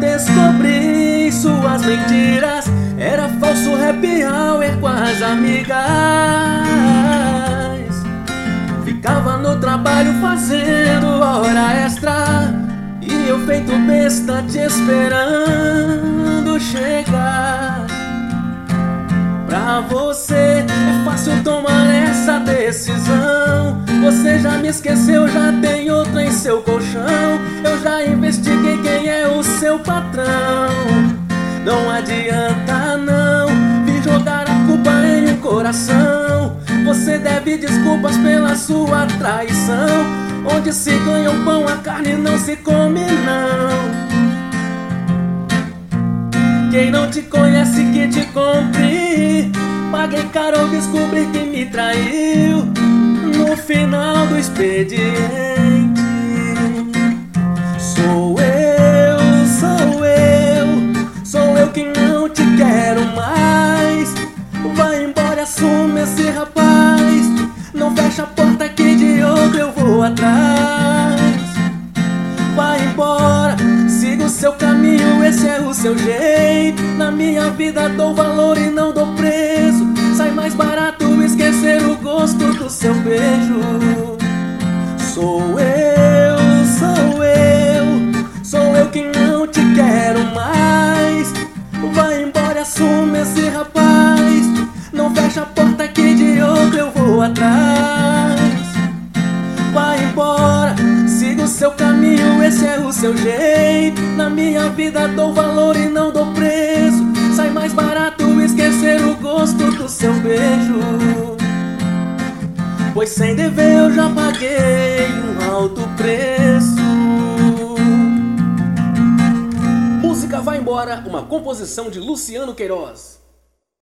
descobri suas mentiras, era falso happy hour com as amigas. Ficava no trabalho fazendo hora extra, e eu feito besta te esperando chegar. Pra você é fácil tomar essa decisão. Você já me esqueceu, já tem outra em seu colchão. Eu já investiguei quem é o seu patrão. Não adianta não vir jogar a culpa em um coração. Você deve desculpas pela sua traição. Onde se ganha o pão, a carne não se come não. Quem não te conhece que te compre. Paguei caro ao descobrir que me traiu. No final do expediente, sou eu que não te quero mais. Vai embora, assume esse rapaz. Não fecha a porta que de outro eu vou atrás. Vai embora, siga o seu caminho, esse é o seu jeito. Na minha vida dou valor e não dou preço. Sai mais barato esquecer o gosto do seu beijo. Sou eu que não te quero mais. Vai embora, assume esse rapaz. Não fecha a porta que de outro eu vou atrás. Vai embora, siga o seu caminho, esse é o seu jeito. Na minha vida dou valor e não dou preço. Sai mais barato esquecer o gosto do seu beijo. Pois sem dever eu já paguei um alto preço. Música Vai Embora, uma composição de Luciano Queiroz.